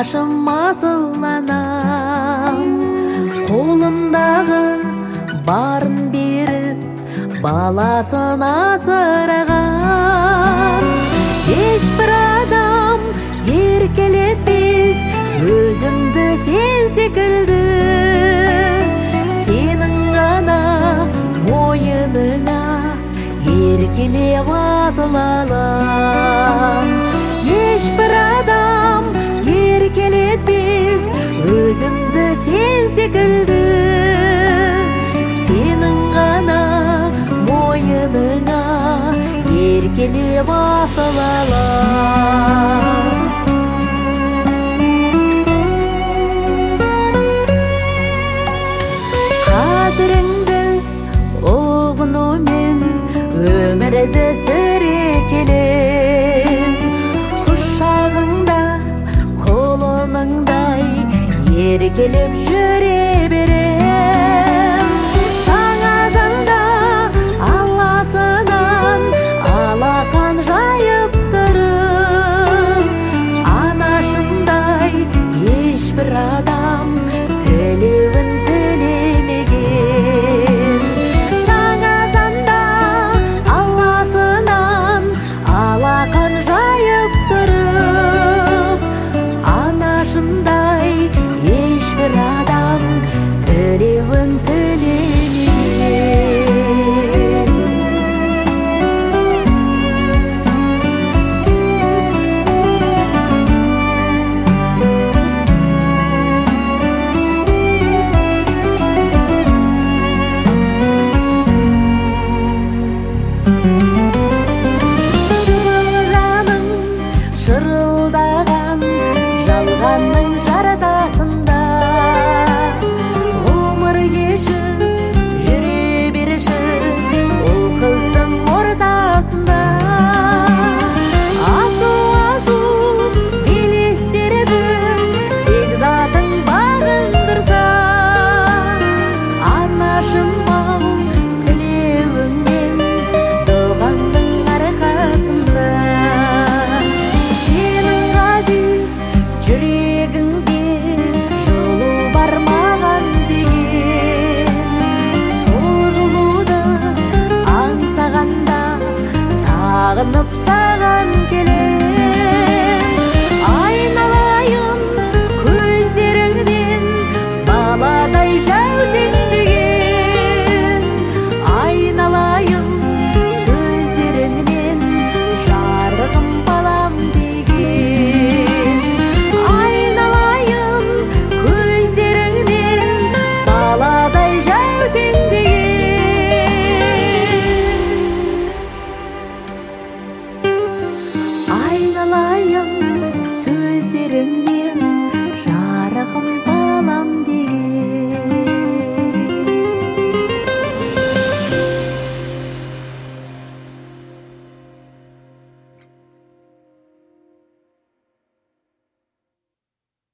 анашым асыл анам, қолындағы барын беріп баласын асыраған. Ешбір адам еркелетпес өзімді сен секілді, сенің ғана мойыныңа еркелеп асыл алам. Ешбір адам еркелетпес өзімді сен секілді, сенің ғана мойыныңа еркелеп асыл алам. Қадіріңді ұғынумен өмірді сүре келем, құшағыңда құлыныңдай еркелеп жүре берем. Таң азанда алласынан алақан жайып тұрып, анашымдай ешбір адам тілеуін тілемеген. Таң азанда алласынан алақан жайып тұрып, анашымдай ешбір адам тілеуін тілемеген. Жаның шырылдаған жалғанның жартасында, ғұмыр кешіп жүре берші ол қыздың ортасында. Асу белестерді бекзатың бағындырса, анашым-ау тілеуіңмен дұғаңның арқасында. Сенің ғазиз жүрегіңде жылу бар маған деген, сол жылуды аңсағанда сағынып саған келем.